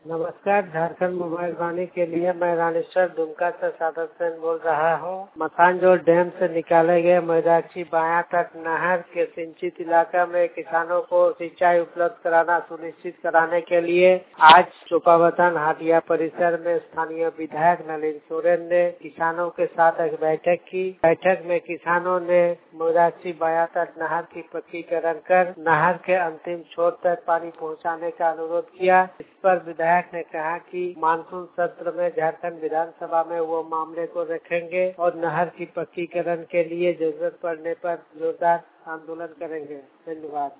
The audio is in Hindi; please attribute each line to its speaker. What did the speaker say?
Speaker 1: नमस्कार, झारखंड मोबाइल वाणी के लिए मैं रानेश्वर दुमका से सादत सेन बोल रहा हूँ। मथानजोर डैम से निकाले गए मैदाक्षी बाया तक नहर के सिंचित इलाका में किसानों को सिंचाई उपलब्ध कराना सुनिश्चित कराने के लिए आज चोपावतन हाटिया परिसर में स्थानीय विधायक नलिन सोरेन ने किसानों के साथ एक बैठक की। बैठक में किसानों ने मैदाक्षी बाया तक नहर की पक्कीकरण कर नहर के अंतिम छोर तक पानी पहुँचाने का अनुरोध किया। इस पर विधायक ने कहा कि मानसून सत्र में झारखंड विधानसभा में वो मामले को रखेंगे और नहर की पक्कीकरण के लिए जरूरत पड़ने पर जोरदार आंदोलन करेंगे। धन्यवाद।